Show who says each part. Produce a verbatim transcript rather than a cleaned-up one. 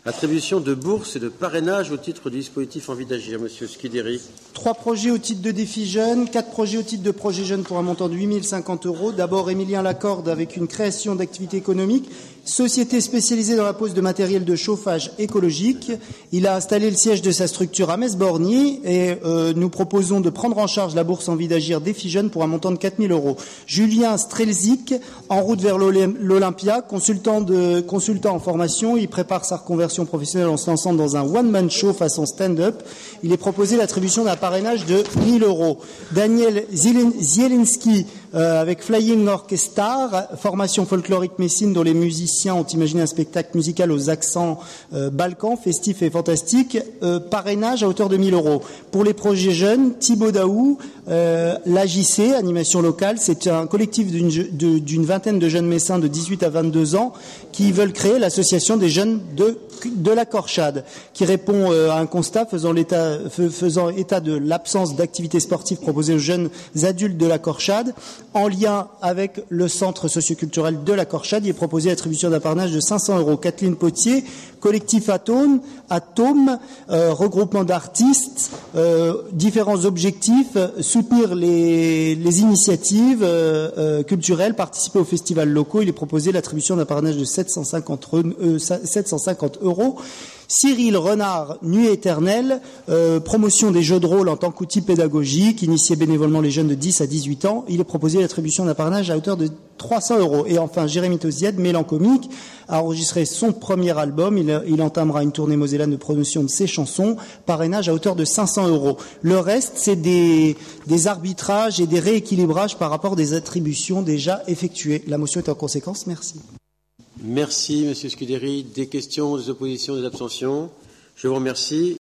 Speaker 1: Attribution de bourses et de parrainage au titre du dispositif Envie d'agir. Monsieur Scudéry.
Speaker 2: Trois projets au titre de défi jeune, quatre projets au titre de projet jeune pour un montant de huit mille cinquante euros. D'abord, Émilien Lacorde avec une création d'activité économique, société spécialisée dans la pose de matériel de chauffage écologique. Il a installé le siège de sa structure à Metz-Borgny et euh, nous proposons de prendre en charge la bourse Envie d'agir défi jeune pour un montant de quatre mille euros. Julien Strelzik, en route vers l'Olympia, consultant, de, consultant en formation, il prépare sa reconversion professionnelle en se lançant dans un one-man show façon stand-up. Il est proposé l'attribution d'un parrainage de mille euros. Daniel Zielinski, euh, avec Flying Orchestra, formation folklorique messine dont les musiciens ont imaginé un spectacle musical aux accents euh, balkans, festifs et fantastiques, euh, parrainage à hauteur de mille euros. Pour les projets jeunes, Thibaut Daou, euh, l'A J C, animation locale, c'est un collectif d'une, de, d'une vingtaine de jeunes messins de dix-huit à vingt-deux ans qui veulent créer l'association des jeunes de de la Corchade, qui répond euh, à un constat faisant, l'état, faisant état de l'absence d'activités sportives proposées aux jeunes adultes de la Corchade. En lien avec le centre socioculturel de la Corchade, il est proposé l'attribution d'un parrainage de cinq cents euros. Kathleen Potier, collectif Atome, Atome euh, regroupement d'artistes, euh, différents objectifs, soutenir les, les initiatives euh, euh, culturelles, participer aux festivals locaux. Il est proposé l'attribution d'un parrainage de sept cent cinquante euros. Cyril Renard, Nuit éternelle, euh, promotion des jeux de rôle en tant qu'outil pédagogique, initié bénévolement les jeunes de dix à dix-huit ans. Il est proposé l'attribution d'un parrainage à hauteur de trois cents euros. Et enfin, Jérémy Tosied, Mélancomique, a enregistré son premier album. Il, il entamera une tournée mosellane de promotion de ses chansons, parrainage à hauteur de cinq cents euros. Le reste, c'est des, des arbitrages et des rééquilibrages par rapport des attributions déjà effectuées. La motion est en conséquence. Merci.
Speaker 1: Merci, Monsieur Scudéry. Des questions, des oppositions, des abstentions? Je vous remercie.